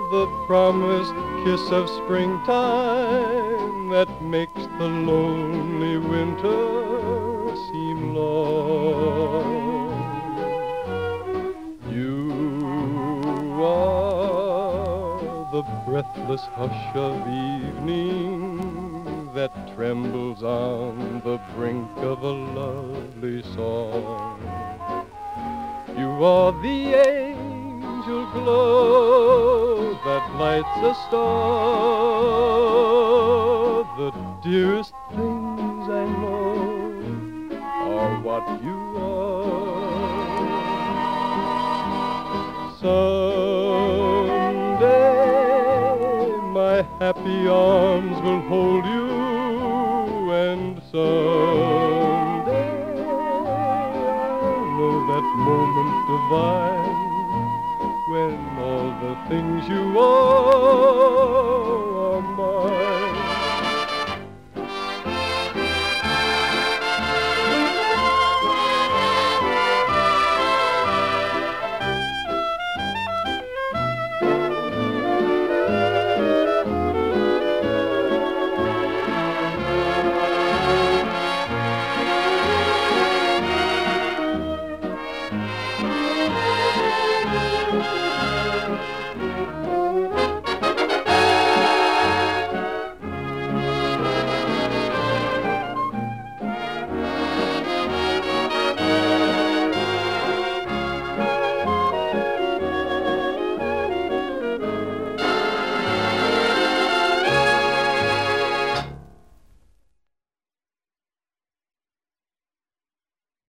the promised kiss of springtime that makes the lonely winter seem long. You are the breathless hush of evening that trembles on the brink of a lovely song. You are the angel glow that lights a star. The dearest things I know are what you are. Someday my happy arms will hold you, and someday I'll know that moment divine when all the things you are